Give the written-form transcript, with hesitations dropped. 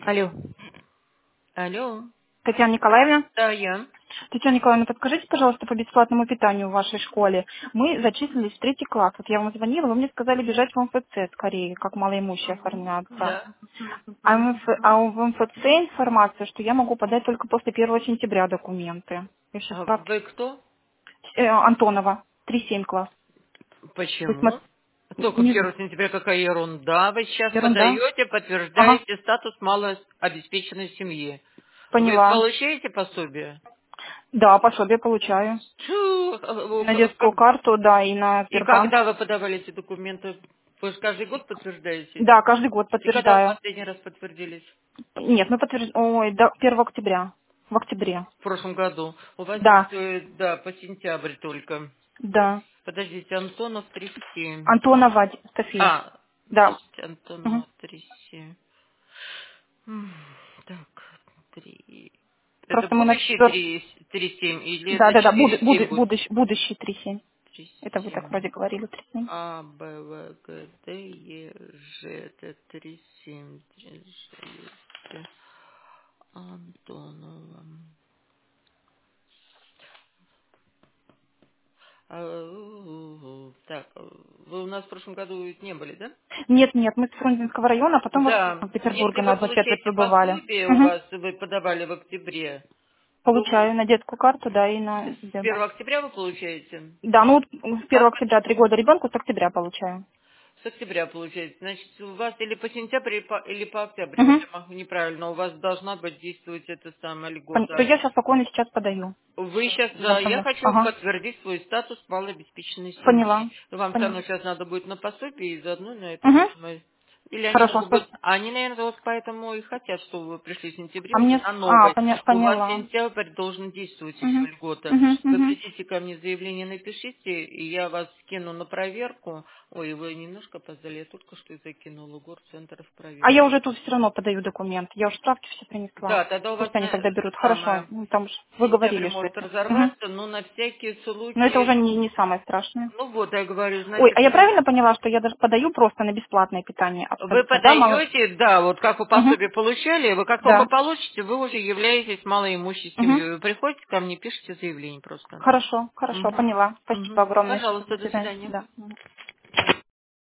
Алло. Алло. Татьяна Николаевна. Да, я. Татьяна Николаевна, подскажите, пожалуйста, по бесплатному питанию в вашей школе. Мы зачислились в 3 класс. Вот я вам звонила, вы мне сказали бежать в МФЦ скорее, как малоимущие оформляться. Да. В МФЦ информация, что я могу подать только после 1 сентября документы. Я сейчас А справки. вы кто? Антонова, 3-7 класс. Вы Почему? Только не 1 сентября, какая ерунда. Вы сейчас ерунда. подаете, Ага, подтверждаете статус малообеспеченной семьи. Вы поняла. получаете пособие? Да, пособие получаю. Тьфу, На детскую карту, да, и на И Сбербанк. когда вы подавали эти документы? Вы же каждый год подтверждаете? Да, каждый год И когда вы подтверждаю. последний раз подтвердились? Нет, мы подтверждаем. Ой, до 1 октября. В октябре. В прошлом году. У вас Да, да, по сентябрь только. да. Подождите, Антонов 37. Антонова София. А, Да. подождите, Мгм. Антонова 37. Так, 3. Это Просто мы на будущий четвертом. 3,7 или Да, это да, да, 4,7 будет? будущий 3,7. Это вы так 3,7. вроде говорили, 3,7. А, Б, В, Г, Д, Е, Ж, это 3,7. Антонова. Так, вы у нас в прошлом году ведь не были, да? Нет, нет, мы с Фрунзенского района, а потом в Да. Санкт-Петербурга Если на вы 25 лет получаете выбывали. пособие, у Угу. вас вы подавали в октябре, то Получаю на детскую карту, да, и на с Сбербанк. 1 октября вы получаете? Да, ну вот с 1 Как октября 3 года ребенку, с октября получаю. с октября получаете. Значит, у вас или по сентябрю, или по октябрь, Угу. если я могу неправильно, у вас должна быть действовать эта самая То льгота. я сейчас спокойно сейчас подаю. Вы сейчас, да, я Вашему. хочу Ага. подтвердить свой статус малообеспеченной семьи. Поняла. Вам все равно Поняла. сейчас надо будет на пособие и заодно на это Угу. самое. Или они Хорошо, могут быть, спасибо. они, наверное, вот поэтому и хотят, чтобы вы пришли в сентябре А уже мне... на новой. У вас поняла. сентябрь должен действовать еще Угу. льгота. Угу. Вы Угу. придите ко мне, заявление напишите, и я вас скину на проверку. Ой, вы немножко опоздали, я только что и закинула горцентр в А я проверку. уже тут все равно подаю документ. Я уже справки все принесла. Да, тогда у вас Пусть они тогда берут. Хорошо. самое, Ну, там же вы сентябрь говорили, что может это. Угу. разорваться, но на всякий Но это уже случай. не самое страшное. Ну вот, я говорю, Ой, значит, а я правильно поняла, что я даже подаю просто на бесплатное питание вы абсолютно, да, мало? подаете, да, вот как вы Угу. пособие получали, вы как только Да. получите, вы уже являетесь малоимущей Угу. семьей. Вы приходите ко мне, пишите заявление просто. Хорошо, хорошо, Мгм. поняла. Мгм. Спасибо огромное. До Пожалуйста, до свидания. свидания. Да. Мгм.